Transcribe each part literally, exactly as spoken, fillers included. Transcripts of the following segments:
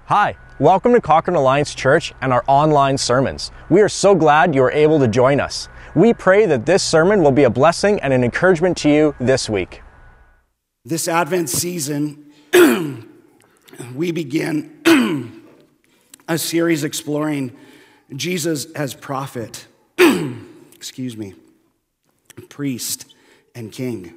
Hi, welcome to Cochrane Alliance Church and our online sermons. We are so glad you are able to join us. We pray that this sermon will be a blessing and an encouragement to you this week. This Advent season, we begin a series exploring Jesus as prophet, excuse me, priest, and king.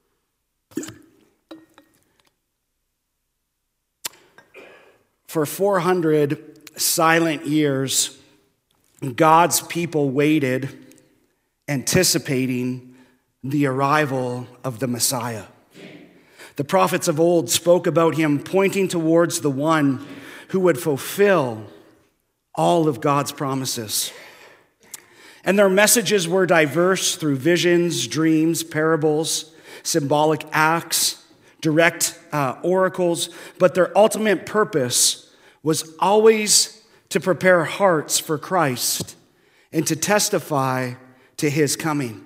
For four hundred silent years, God's people waited, anticipating the arrival of the Messiah. The prophets of old spoke about him, pointing towards the one who would fulfill all of God's promises. And their messages were diverse through visions, dreams, parables, symbolic acts, direct uh, oracles, but their ultimate purpose was always to prepare hearts for Christ and to testify to his coming.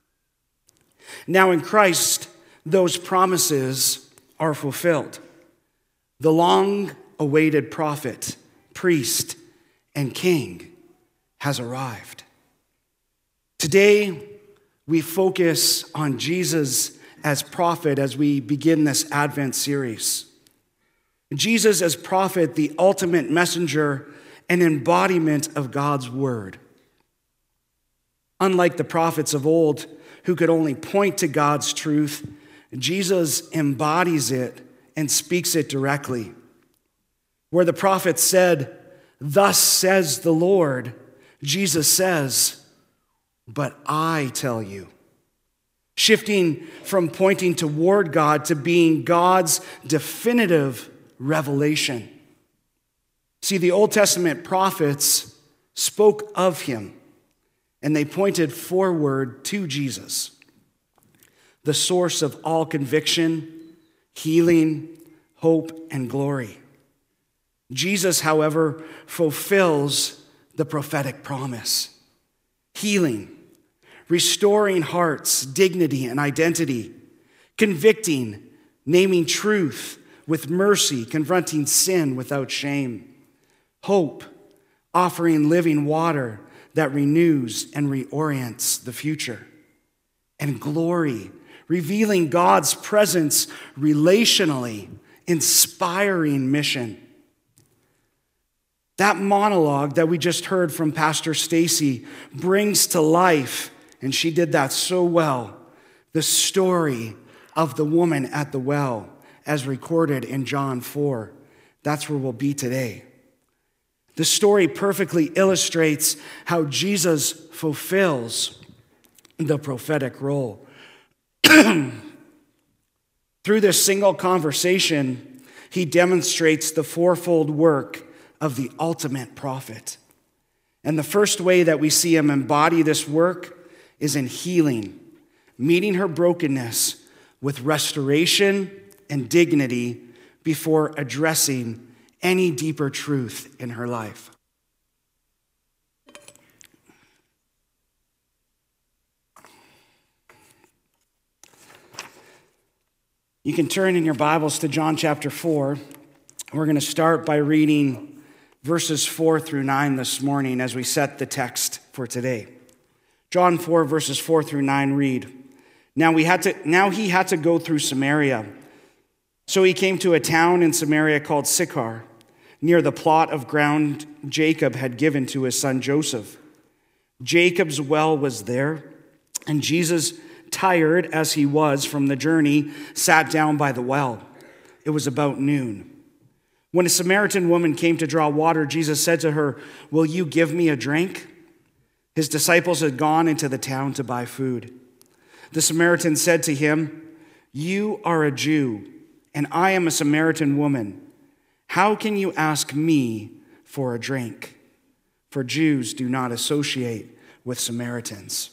Now in Christ, those promises are fulfilled. The long-awaited prophet, priest, and king has arrived. Today, we focus on Jesus as prophet as we begin this Advent series. Jesus as prophet, the ultimate messenger and embodiment of God's word. Unlike the prophets of old who could only point to God's truth, Jesus embodies it and speaks it directly. Where the prophet said, "Thus says the Lord," Jesus says, "But I tell you." Shifting from pointing toward God to being God's definitive revelation. See, the Old Testament prophets spoke of him, and they pointed forward to Jesus, the source of all conviction, healing, hope, and glory. Jesus, however, fulfills the prophetic promise. Healing, restoring hearts, dignity, and identity, convicting, naming truth with mercy, confronting sin without shame, hope, offering living water that renews and reorients the future, and glory, revealing God's presence relationally, inspiring mission. That monologue that we just heard from Pastor Stacy brings to life, and she did that so well, the story of the woman at the well, as recorded in John four. That's where we'll be today. The story perfectly illustrates how Jesus fulfills the prophetic role. Through this single conversation, he demonstrates the fourfold work of the ultimate prophet. And the first way that we see him embody this work is in healing, meeting her brokenness with restoration and dignity before addressing any deeper truth in her life. You can turn in your Bibles to John chapter four. We're going to start by reading verses four through nine this morning as we set the text for today. John four, verses four through nine read, Now we had to. Now he had to go through Samaria. So he came to a town in Samaria called Sychar, near the plot of ground Jacob had given to his son Joseph. Jacob's well was there, and Jesus, tired as he was from the journey, sat down by the well. It was about noon. When a Samaritan woman came to draw water, Jesus said to her, "Will you give me a drink?" His disciples had gone into the town to buy food. The Samaritan said to him, "You are a Jew, and I am a Samaritan woman. How can you ask me for a drink?" For Jews do not associate with Samaritans.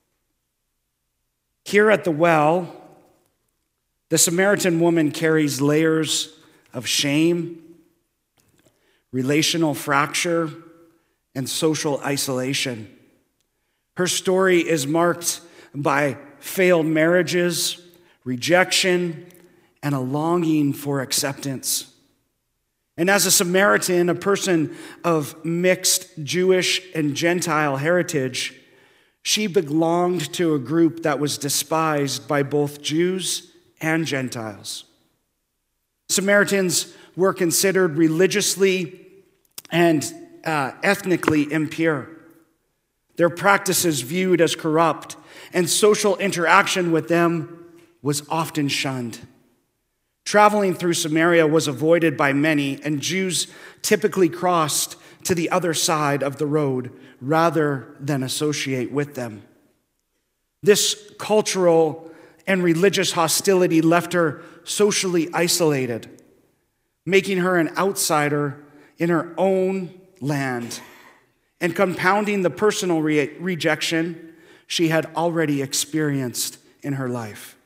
Here at the well, the Samaritan woman carries layers of shame, relational fracture, and social isolation. Her story is marked by failed marriages, rejection, and a longing for acceptance. And as a Samaritan, a person of mixed Jewish and Gentile heritage, she belonged to a group that was despised by both Jews and Gentiles. Samaritans were considered religiously and uh, ethnically impure. Their practices viewed as corrupt, and social interaction with them was often shunned. Traveling through Samaria was avoided by many, and Jews typically crossed to the other side of the road rather than associate with them. This cultural and religious hostility left her socially isolated, making her an outsider in her own land and compounding the personal re- rejection she had already experienced in her life.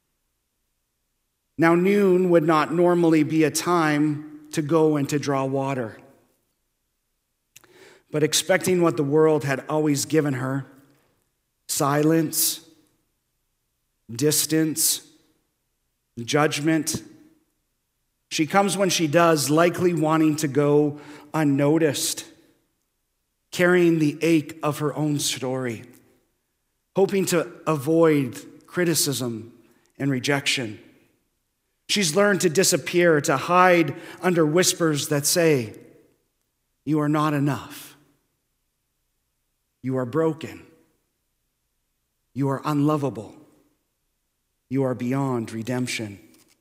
Now, noon would not normally be a time to go and to draw water. But expecting what the world had always given her, silence, distance, judgment, she comes when she does, likely wanting to go unnoticed, carrying the ache of her own story, hoping to avoid criticism and rejection. She's learned to disappear, to hide under whispers that say, "You are not enough. You are broken. You are unlovable. You are beyond redemption."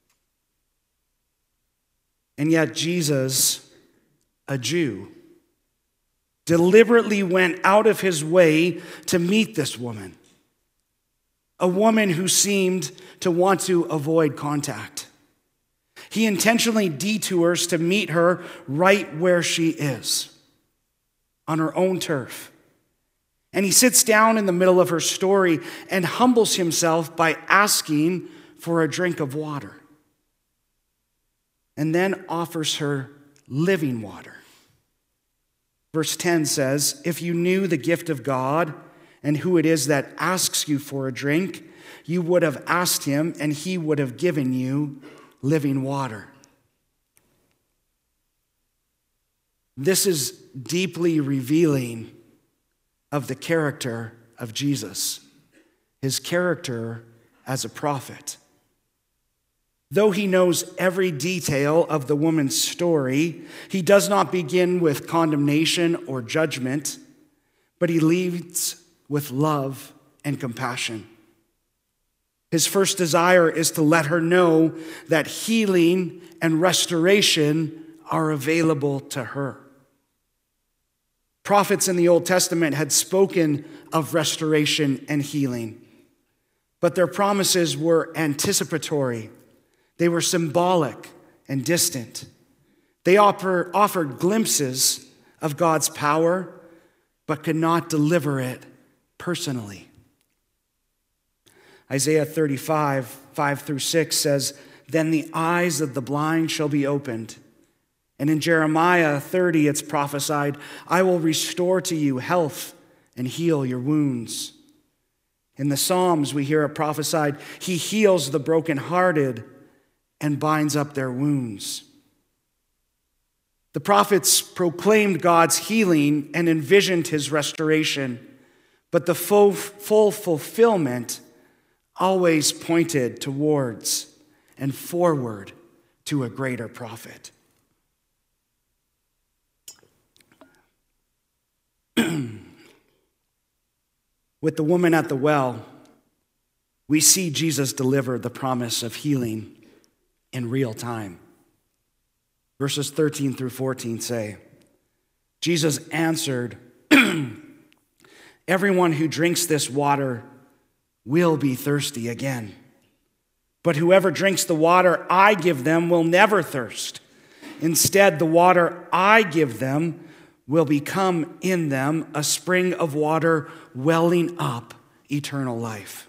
And yet Jesus, a Jew, deliberately went out of his way to meet this woman, a woman who seemed to want to avoid contact. He intentionally detours to meet her right where she is, on her own turf. And he sits down in the middle of her story and humbles himself by asking for a drink of water, and then offers her living water. Verse ten says, "If you knew the gift of God and who it is that asks you for a drink, you would have asked him, and he would have given you living water." This is deeply revealing of the character of Jesus, his character as a prophet. Though he knows every detail of the woman's story, he does not begin with condemnation or judgment, but he leads with love and compassion. His first desire is to let her know that healing and restoration are available to her. Prophets in the Old Testament had spoken of restoration and healing, but their promises were anticipatory. They were symbolic and distant. They offer, offered glimpses of God's power, but could not deliver it personally. Isaiah thirty-five, five through six says, "Then the eyes of the blind shall be opened." And in Jeremiah thirty, it's prophesied, "I will restore to you health and heal your wounds." In the Psalms, we hear it prophesied, "He heals the brokenhearted and binds up their wounds." The prophets proclaimed God's healing and envisioned his restoration, but the full, full fulfillment always pointed towards and forward to a greater prophet. With the woman at the well, we see Jesus deliver the promise of healing in real time. Verses thirteen through fourteen say, Jesus answered, "Everyone who drinks this water will be thirsty again. But whoever drinks the water I give them will never thirst. Instead, the water I give them will become in them a spring of water welling up eternal life."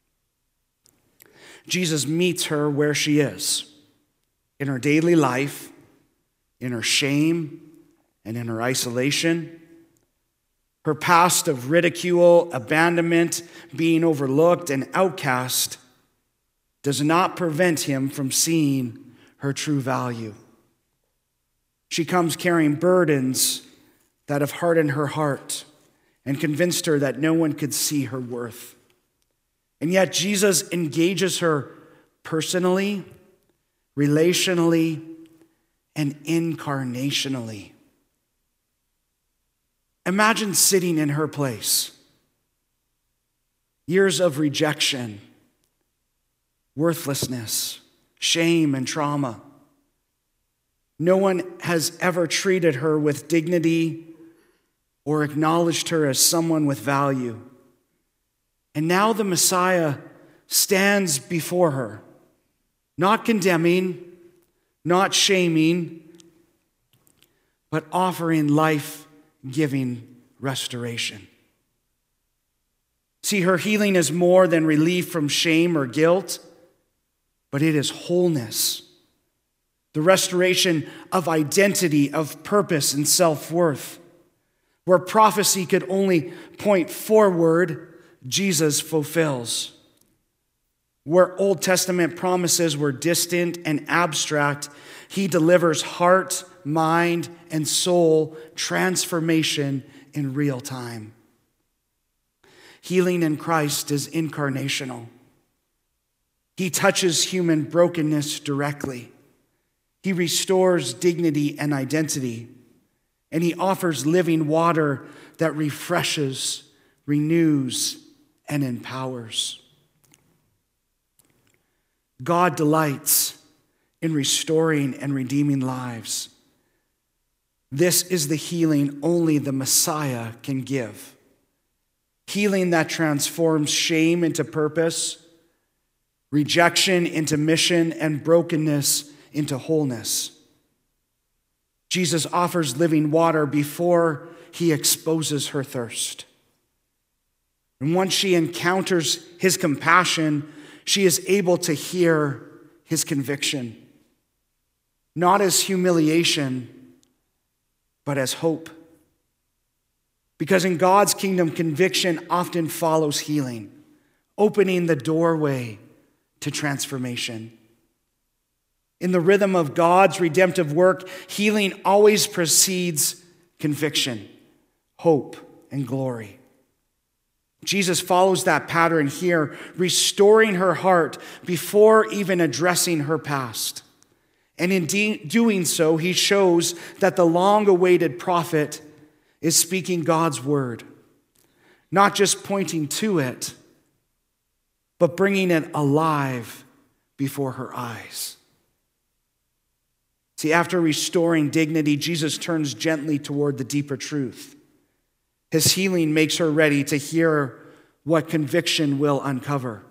Jesus meets her where she is, in her daily life, in her shame, and in her isolation. Her past of ridicule, abandonment, being overlooked, and outcast does not prevent him from seeing her true value. She comes carrying burdens that have hardened her heart and convinced her that no one could see her worth. And yet Jesus engages her personally, relationally, and incarnationally. Imagine sitting in her place. Years of rejection, worthlessness, shame, and trauma. No one has ever treated her with dignity or acknowledged her as someone with value. And now the Messiah stands before her, not condemning, not shaming, but offering life-giving restoration. See, her healing is more than relief from shame or guilt, but it is wholeness, the restoration of identity, of purpose, and self-worth. Where prophecy could only point forward, Jesus fulfills. Where Old Testament promises were distant and abstract, he delivers heart, mind, and soul transformation in real time. Healing in Christ is incarnational. He touches human brokenness directly. He restores dignity and identity. And he offers living water that refreshes, renews, and empowers. God delights in restoring and redeeming lives. This is the healing only the Messiah can give. Healing that transforms shame into purpose, rejection into mission, and brokenness into wholeness. Jesus offers living water before he exposes her thirst. And once she encounters his compassion, she is able to hear his conviction, not as humiliation, but as hope. Because in God's kingdom, conviction often follows healing, opening the doorway to transformation. In the rhythm of God's redemptive work, healing always precedes conviction, hope, and glory. Jesus follows that pattern here, restoring her heart before even addressing her past. And in de- doing so, he shows that the long-awaited prophet is speaking God's word, not just pointing to it, but bringing it alive before her eyes. See, after restoring dignity, Jesus turns gently toward the deeper truth. His healing makes her ready to hear what conviction will uncover.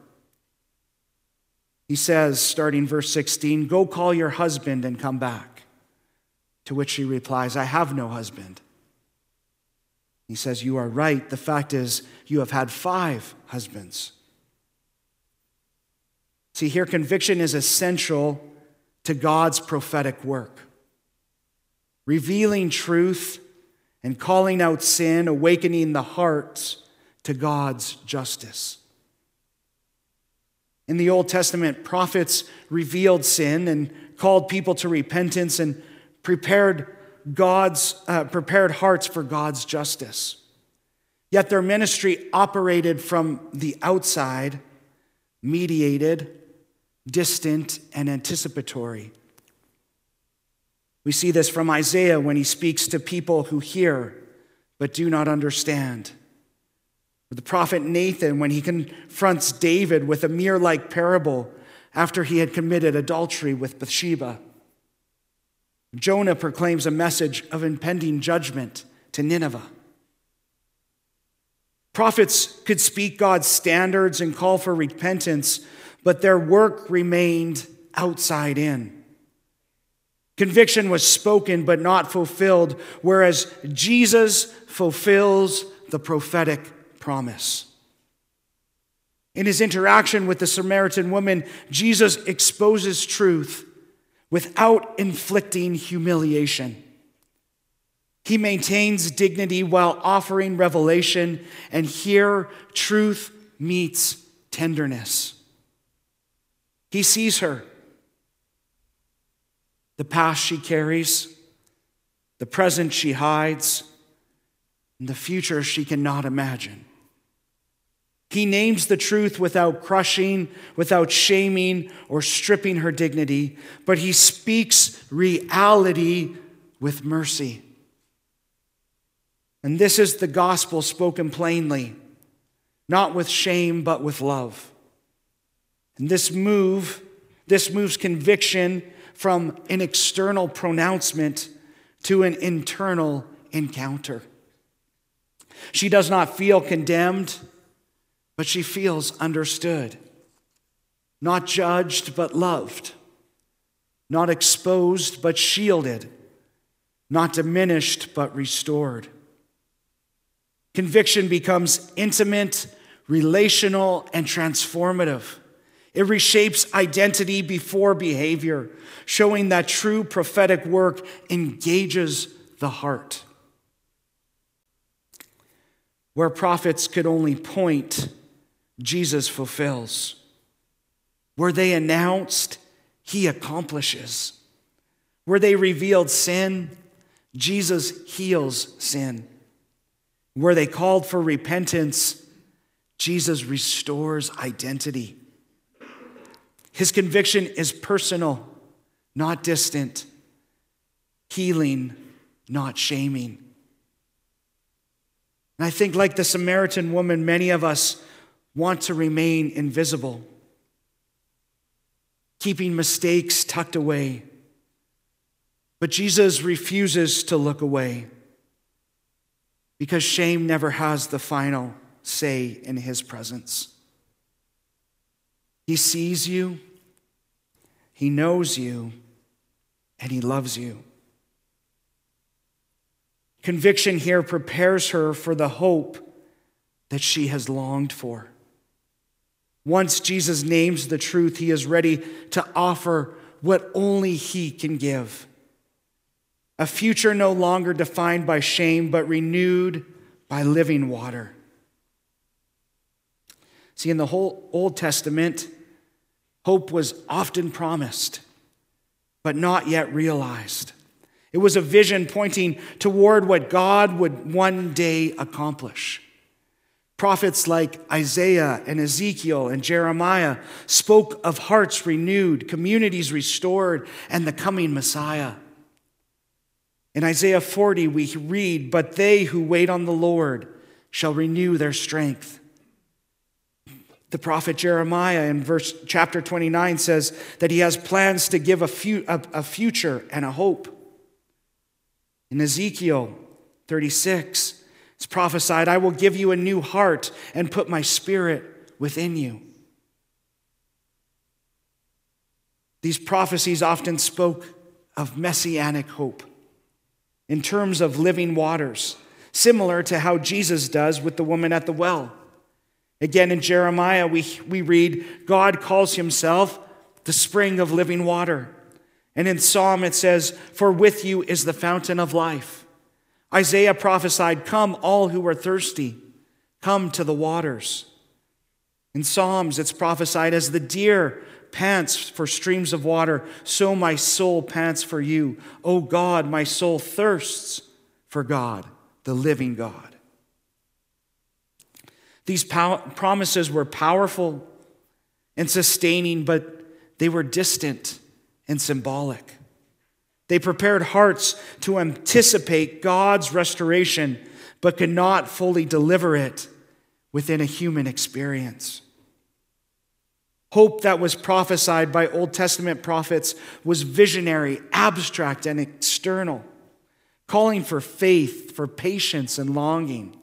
He says, starting verse sixteen, "Go call your husband and come back." To which she replies, "I have no husband." He says, "You are right. The fact is, you have had five husbands." See, here conviction is essential to God's prophetic work. Revealing truth and calling out sin, awakening the hearts to God's justice. In the Old Testament, prophets revealed sin and called people to repentance and prepared God's uh, prepared hearts for God's justice. Yet their ministry operated from the outside, mediated, distant, and anticipatory. We see this from Isaiah when he speaks to people who hear but do not understand. Or the prophet Nathan when he confronts David with a mere-like parable after he had committed adultery with Bathsheba. Jonah proclaims a message of impending judgment to Nineveh. Prophets could speak God's standards and call for repentance, but their work remained outside in. Conviction was spoken but not fulfilled, whereas Jesus fulfills the prophetic promise. In his interaction with the Samaritan woman, Jesus exposes truth without inflicting humiliation. He maintains dignity while offering revelation, and here truth meets tenderness. He sees her, the past she carries, The present she hides, and the future she cannot imagine. He names the truth without crushing, without shaming, or stripping her dignity, but he speaks reality with mercy. And this is the gospel spoken plainly, not with shame, but with love. And this move, this moves conviction from an external pronouncement to an internal encounter. She does not feel condemned, but she feels understood. Not judged, but loved. Not exposed, but shielded. Not diminished, but restored. Conviction becomes intimate, relational, and transformative. It reshapes identity before behavior, showing that true prophetic work engages the heart. Where prophets could only point, Jesus fulfills. Where they announced, he accomplishes. Where they revealed sin, Jesus heals sin. Where they called for repentance, Jesus restores identity. His conviction is personal, not distant. Healing, not shaming. And I think, like the Samaritan woman, many of us want to remain invisible, keeping mistakes tucked away. But Jesus refuses to look away because shame never has the final say in his presence. He sees you, he knows you, and he loves you. Conviction here prepares her for the hope that she has longed for. Once Jesus names the truth, he is ready to offer what only he can give. A future no longer defined by shame, but renewed by living water. See, in the whole Old Testament, hope was often promised, but not yet realized. It was a vision pointing toward what God would one day accomplish. Prophets like Isaiah and Ezekiel and Jeremiah spoke of hearts renewed, communities restored, and the coming Messiah. In Isaiah forty, we read, "But they who wait on the Lord shall renew their strength." The prophet Jeremiah in verse chapter twenty-nine says that he has plans to give a, fu- a, a future and a hope. In Ezekiel thirty-six, it's prophesied, "I will give you a new heart and put my spirit within you." These prophecies often spoke of messianic hope in terms of living waters, similar to how Jesus does with the woman at the well. Again, in Jeremiah, we, we read, God calls himself the spring of living water. And in Psalm, it says, "For with you is the fountain of life." Isaiah prophesied, "Come, all who are thirsty, come to the waters." In Psalms, it's prophesied, "As the deer pants for streams of water, so my soul pants for you. O God, my soul thirsts for God, the living God." These pow- promises were powerful and sustaining, but they were distant and symbolic. They prepared hearts to anticipate God's restoration, but could not fully deliver it within a human experience. Hope that was prophesied by Old Testament prophets was visionary, abstract, and external, calling for faith, for patience, and longing.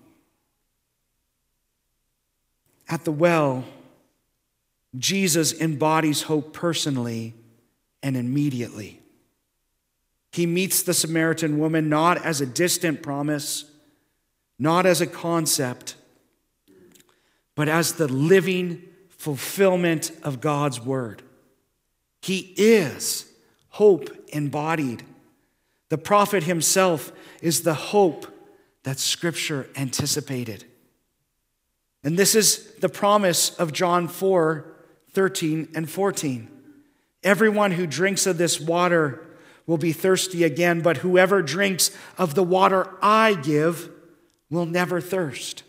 At the well, Jesus embodies hope personally and immediately. He meets the Samaritan woman not as a distant promise, not as a concept, but as the living fulfillment of God's word. He is hope embodied. The prophet himself is the hope that Scripture anticipated. And this is the promise of John four, thirteen and fourteen. "Everyone who drinks of this water will be thirsty again, but whoever drinks of the water I give will never thirst.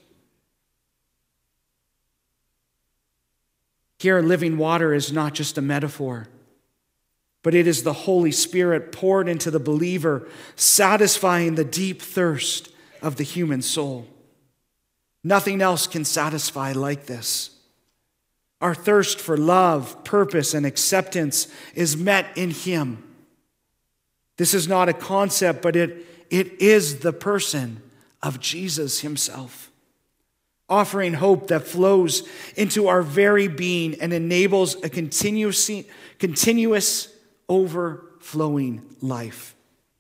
Here, living water is not just a metaphor, but it is the Holy Spirit poured into the believer, satisfying the deep thirst of the human soul. Nothing else can satisfy like this. Our thirst for love, purpose, and acceptance is met in Him. This is not a concept, but it, it is the person of Jesus Himself, offering hope that flows into our very being and enables a continuous, continuous overflowing life.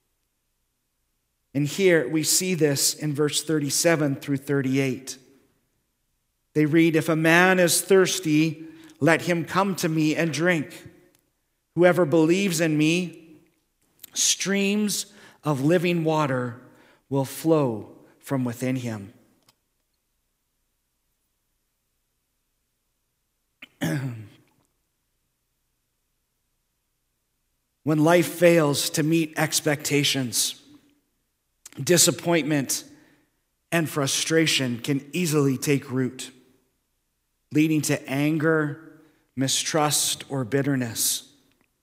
And here we see this in verse thirty-seven through thirty-eight. They read, "If a man is thirsty, let him come to me and drink. Whoever believes in me, streams of living water will flow from within him." When life fails to meet expectations, disappointment and frustration can easily take root, leading to anger, mistrust, or bitterness.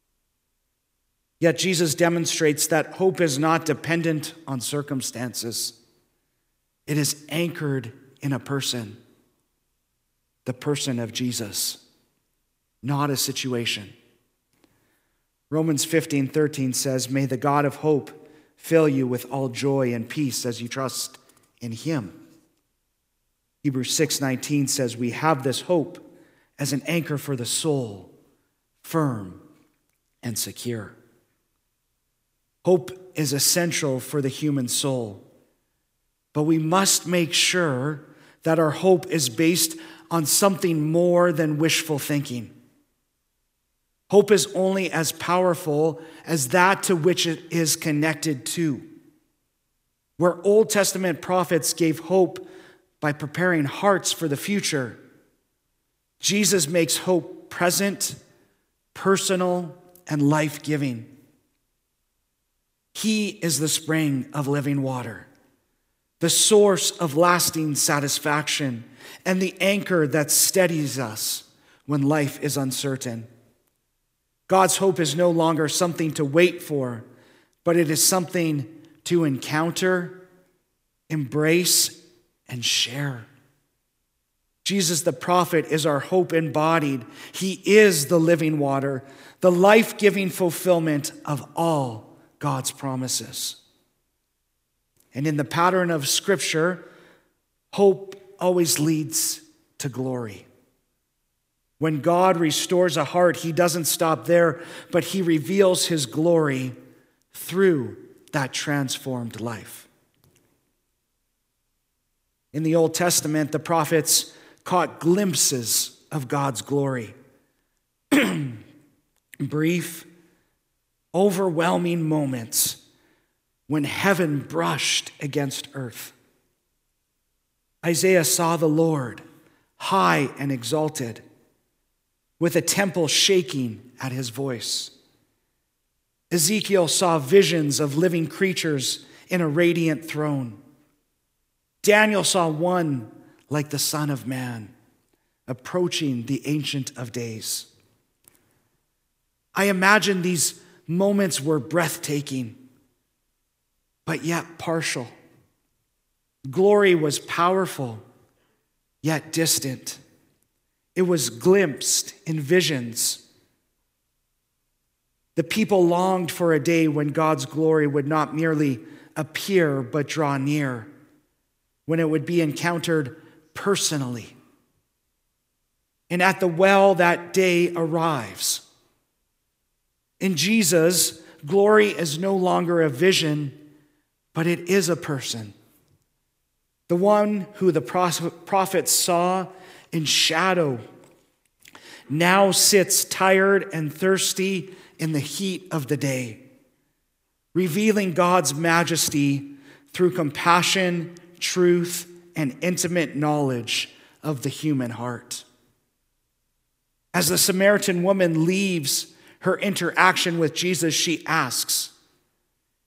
Yet Jesus demonstrates that hope is not dependent on circumstances. It is anchored in a person, the person of Jesus, not a situation. Romans fifteen thirteen says, "May the God of hope fill you with all joy and peace as you trust in Him." Hebrews six nineteen says, "We have this hope as an anchor for the soul, firm and secure." Hope is essential for the human soul, but we must make sure that our hope is based on something more than wishful thinking. Hope is only as powerful as that to which it is connected to. Where Old Testament prophets gave hope by preparing hearts for the future, Jesus makes hope present, personal, and life-giving. He is the spring of living water, the source of lasting satisfaction, and the anchor that steadies us when life is uncertain. God's hope is no longer something to wait for, but it is something to encounter, embrace, and share. Jesus the prophet is our hope embodied. He is the living water, the life-giving fulfillment of all God's promises. And in the pattern of Scripture, hope always leads to glory. When God restores a heart, He doesn't stop there, but He reveals His glory through that transformed life. In the Old Testament, the prophets caught glimpses of God's glory. Brief, overwhelming moments when heaven brushed against earth. Isaiah saw the Lord high and exalted, with a temple shaking at His voice. Ezekiel saw visions of living creatures in a radiant throne. Daniel saw one like the Son of Man, approaching the Ancient of Days. I imagine these moments were breathtaking, but yet partial. Glory was powerful, yet distant. It was glimpsed in visions. The people longed for a day when God's glory would not merely appear but draw near, when it would be encountered personally. And at the well, that day arrives. In Jesus, glory is no longer a vision, but it is a person. The one who the prophets saw in shadow now sits tired and thirsty in the heat of the day, revealing God's majesty through compassion, truth, and intimate knowledge of the human heart. As the Samaritan woman leaves her interaction with Jesus, she asks,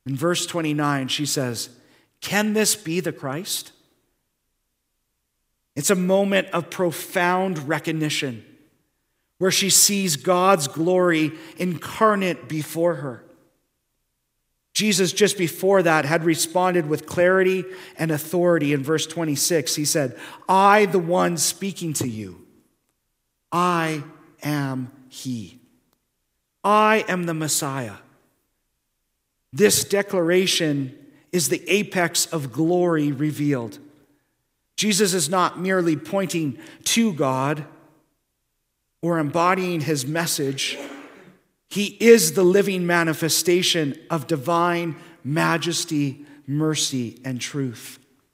In verse twenty-nine, she says, "Can this be the Christ?" It's a moment of profound recognition where she sees God's glory incarnate before her. Jesus, just before that, had responded with clarity and authority. In verse twenty-six, he said, "I, the one speaking to you, I am he. I am the Messiah." This declaration is the apex of glory revealed. Jesus is not merely pointing to God or embodying his message. He is the living manifestation of divine majesty, mercy, and truth.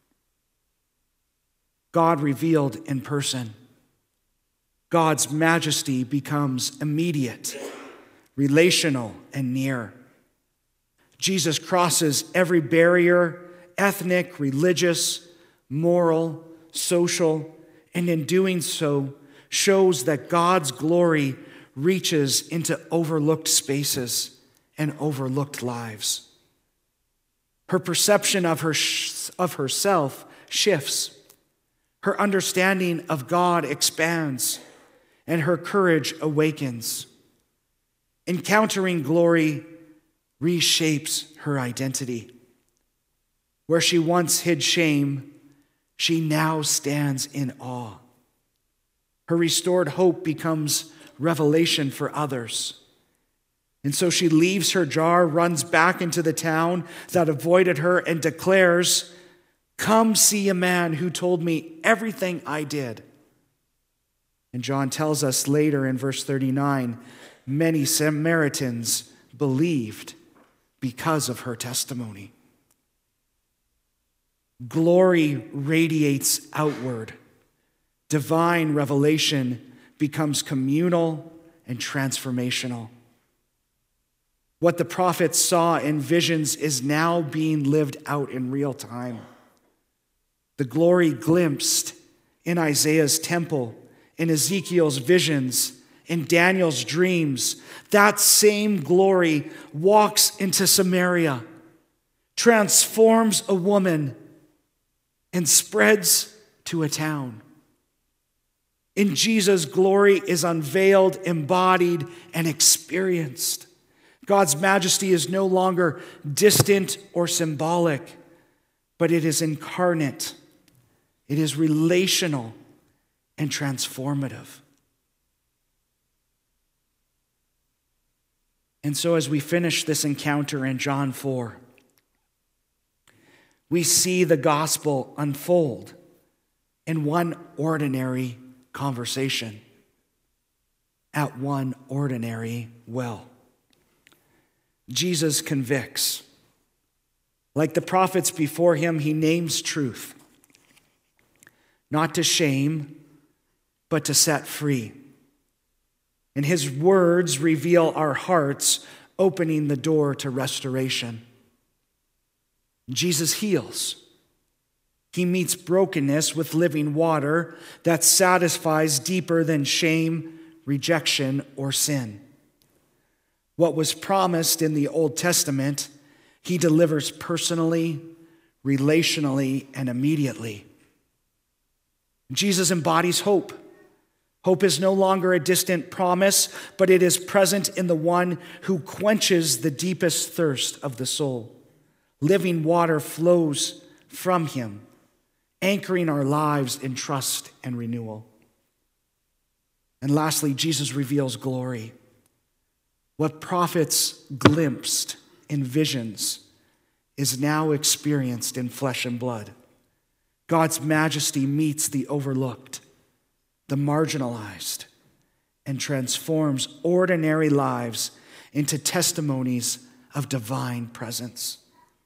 God revealed in person. God's majesty becomes immediate, relational, and near. Jesus crosses every barrier, ethnic, religious, moral, social, and in doing so, shows that God's glory reaches into overlooked spaces and overlooked lives. Her perception of her of herself shifts. Her understanding of God expands, and her courage awakens. Encountering glory reshapes her identity. Where she once hid shame, she now stands in awe. Her restored hope becomes revelation for others. And so she leaves her jar, runs back into the town that avoided her, and declares, "Come see a man who told me everything I did." And John tells us later in verse thirty-nine, many Samaritans believed because of her testimony. Glory radiates outward. Divine revelation becomes communal and transformational. What the prophets saw in visions is now being lived out in real time. The glory glimpsed in Isaiah's temple, in Ezekiel's visions, in Daniel's dreams, that same glory walks into Samaria, transforms a woman, and spreads to a town. In Jesus, glory is unveiled, embodied, and experienced. God's majesty is no longer distant or symbolic, but it is incarnate. It is relational and transformative. And so as we finish this encounter in John four, we see the gospel unfold in one ordinary conversation at one ordinary well. Jesus convicts. Like the prophets before him, he names truth, not to shame, but to set free. And his words reveal our hearts, opening the door to restoration. Jesus heals. He meets brokenness with living water that satisfies deeper than shame, rejection, or sin. What was promised in the Old Testament, he delivers personally, relationally, and immediately. Jesus embodies hope. Hope is no longer a distant promise, but it is present in the one who quenches the deepest thirst of the soul. Living water flows from him, anchoring our lives in trust and renewal. And lastly, Jesus reveals glory. What prophets glimpsed in visions is now experienced in flesh and blood. God's majesty meets the overlooked, the marginalized, and transforms ordinary lives into testimonies of divine presence.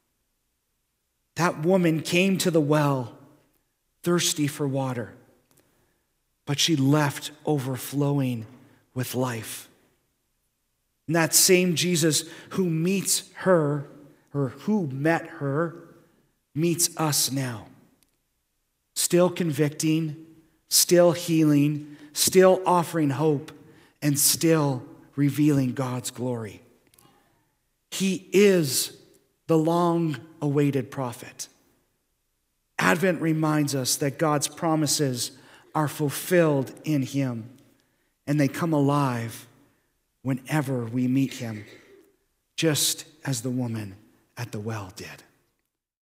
That woman came to the well thirsty for water, but she left overflowing with life. And that same Jesus who meets her, or who met her, meets us now. Still convicting, still healing, still offering hope, and still revealing God's glory. He is the long-awaited prophet. Advent reminds us that God's promises are fulfilled in him, and they come alive whenever we meet him, just as the woman at the well did.